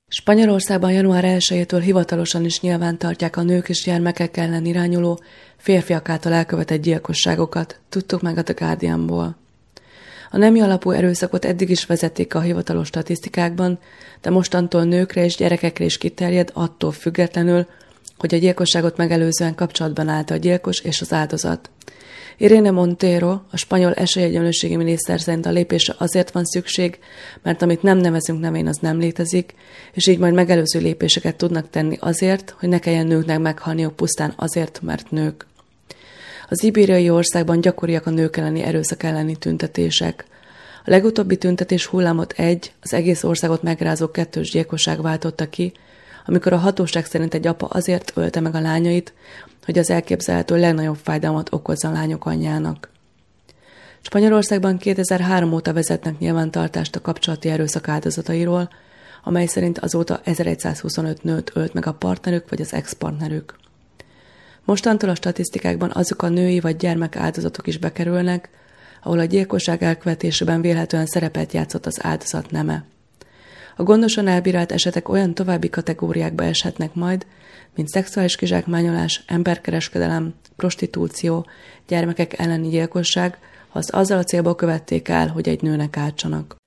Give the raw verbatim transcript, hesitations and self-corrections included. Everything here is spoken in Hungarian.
Spanyolországban január elsejétől hivatalosan is nyilván tartják a nők és gyermekek ellen irányuló, férfiak által elkövetett gyilkosságokat, tudtuk meg a The Guardianból. A nemi alapú erőszakot eddig is vezették a hivatalos statisztikákban, de mostantól nőkre és gyerekekre is kiterjed attól függetlenül, hogy a gyilkosságot megelőzően kapcsolatban állt a gyilkos és az áldozat. Irene Montero, a spanyol esélyegyenlőségi miniszter szerint a lépésre azért van szükség, mert amit nem nevezünk nevén, az nem létezik, és így majd megelőző lépéseket tudnak tenni azért, hogy ne kelljen nőknek meghalniuk pusztán azért, mert nők. Az ibériai országban gyakoriak a nők elleni erőszak elleni tüntetések. A legutóbbi tüntetés hullámot egy, az egész országot megrázó kettős gyilkosság váltotta ki, amikor a hatóság szerint egy apa azért ölte meg a lányait, hogy az elképzelhető legnagyobb fájdalmat okozza a lányok anyjának. Spanyolországban kétezer-három óta vezetnek nyilvántartást a kapcsolati erőszak áldozatairól, amely szerint azóta ezeregyszázhuszonöt nőt ölt meg a partnerük vagy az ex-partnerük. Mostantól a statisztikákban azok a női vagy gyermek áldozatok is bekerülnek, ahol a gyilkosság elkövetésében vélhetően szerepet játszott az áldozat neme. A gondosan elbírált esetek olyan további kategóriákba eshetnek majd, mint szexuális kizsákmányolás, emberkereskedelem, prostitúció, gyermekek elleni gyilkosság, ha azt azzal a célból követték el, hogy egy nőnek ártsanak.